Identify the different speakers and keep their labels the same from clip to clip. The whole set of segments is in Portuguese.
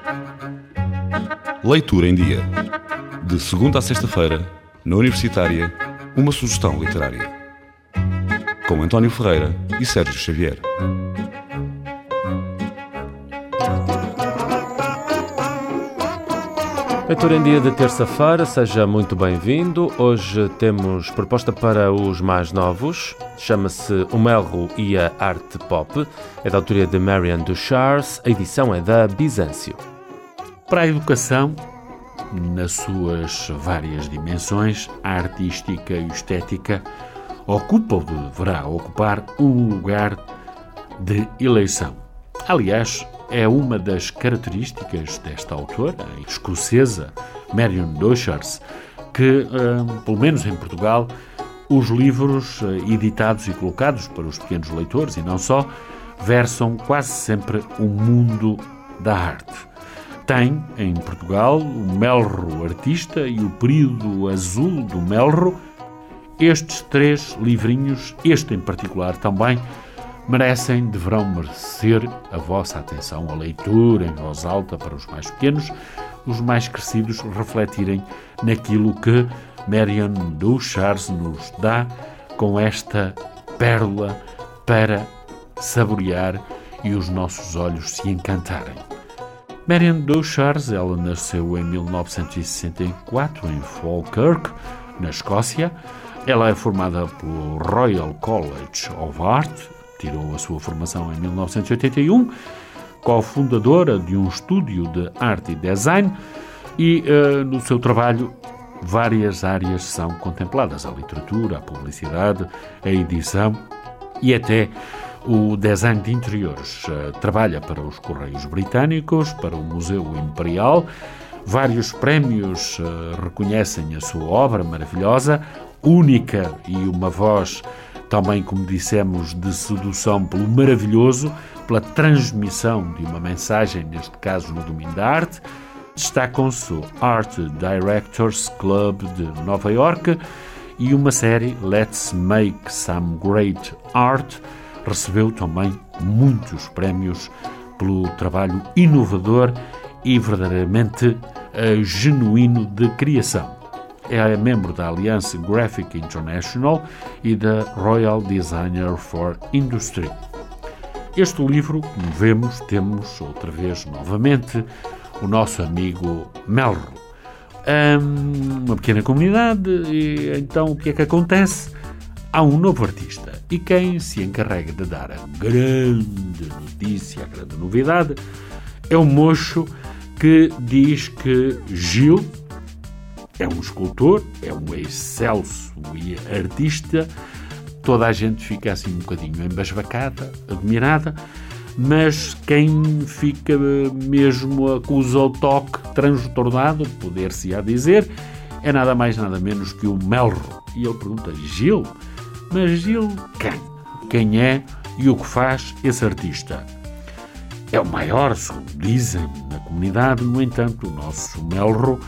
Speaker 1: Leitura em Dia. De segunda a sexta-feira, na Universitária, uma sugestão literária. Com António Ferreira e Sérgio Xavier.
Speaker 2: Leitura em Dia de terça-feira, seja muito bem-vindo. Hoje temos proposta para os mais novos. Chama-se O Melro e a Arte Pop. É da autoria de Marianne Ducharse. A edição é da Bizâncio.
Speaker 3: Para a educação, nas suas várias dimensões, a artística e a estética ocupa ou deverá ocupar um lugar de eleição. Aliás, é uma das características desta autora, a escocesa Marianne Ducharse, que, pelo menos em Portugal, os livros editados e colocados para os pequenos leitores, e não só, versam quase sempre o mundo da arte. Tem, em Portugal, o Melro Artista e o Período Azul do Melro. Estes três livrinhos, este em particular também, deverão merecer a vossa atenção, a leitura em voz alta para os mais pequenos, os mais crescidos refletirem naquilo que Marianne Ducharse nos dá com esta pérola para saborear e os nossos olhos se encantarem. Marianne Ducharse, ela nasceu em 1964 em Falkirk, na Escócia. Ela é formada pelo Royal College of Art, tirou a sua formação em 1981, cofundadora de um estúdio de arte e design, e no seu trabalho várias áreas são contempladas: a literatura, a publicidade, a edição e até o design de interiores. Trabalha para os Correios Britânicos, para o Museu Imperial. Vários prémios reconhecem a sua obra maravilhosa, única e uma voz também, como dissemos, de sedução pelo maravilhoso, pela transmissão de uma mensagem, neste caso no domínio da arte. Destacam-se o Art Directors Club de Nova Iorque e uma série, Let's Make Some Great Art. Recebeu também muitos prémios pelo trabalho inovador e verdadeiramente genuíno de criação. É membro da Alliance Graphic International e da Royal Designer for Industry. Este livro, como vemos, temos outra vez novamente o nosso amigo Melro. Uma pequena comunidade, e então o que é que acontece? Há um novo artista, e quem se encarrega de dar a grande notícia, a grande novidade, é o mocho que diz que Gil é um escultor, é um excelso artista. Toda a gente fica assim um bocadinho embasbacada, admirada, mas quem fica mesmo acusa o toque transtornado, poder-se-á dizer, é nada mais nada menos que o Melro. E ele pergunta: Gil? Mas Gil quem? Quem é e o que faz esse artista? É o maior, segundo dizem, na comunidade. No entanto, o nosso Melro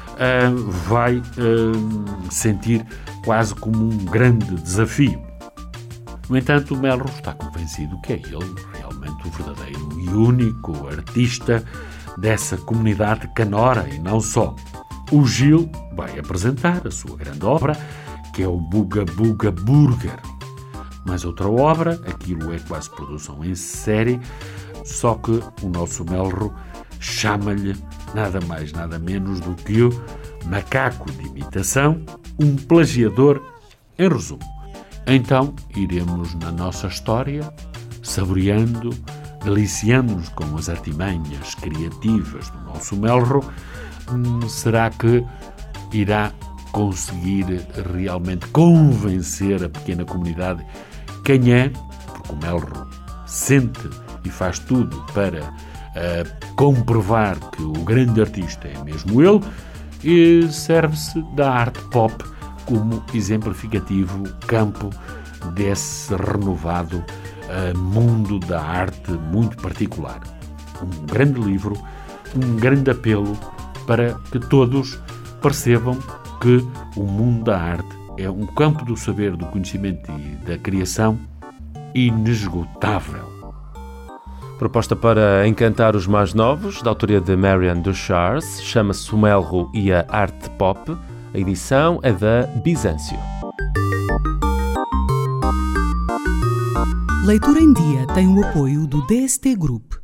Speaker 3: vai sentir quase como um grande desafio. No entanto, o Melro está convencido que é ele realmente o verdadeiro e único artista dessa comunidade canora, e não só. O Gil vai apresentar a sua grande obra, que é o Buga Buga Burger. Mas outra obra, aquilo é quase produção em série, só que o nosso Melro chama-lhe nada mais, nada menos do que o macaco de imitação, um plagiador, em resumo. Então, iremos na nossa história, saboreando, deliciando-nos com as artimanhas criativas do nosso Melro. Será que irá conseguir realmente convencer a pequena comunidade quem é? Porque o Melro sente e faz tudo para comprovar que o grande artista é mesmo ele, e serve-se da arte pop como exemplificativo campo desse renovado mundo da arte muito particular. Um grande livro, um grande apelo para que todos percebam que o mundo da arte é um campo do saber, do conhecimento e da criação inesgotável.
Speaker 2: Proposta para encantar os mais novos, da autoria de Marianne Duchars, chama-se O Melro e a Arte Pop. A edição é da Bizâncio.
Speaker 4: Leitura em Dia tem o apoio do DST Group.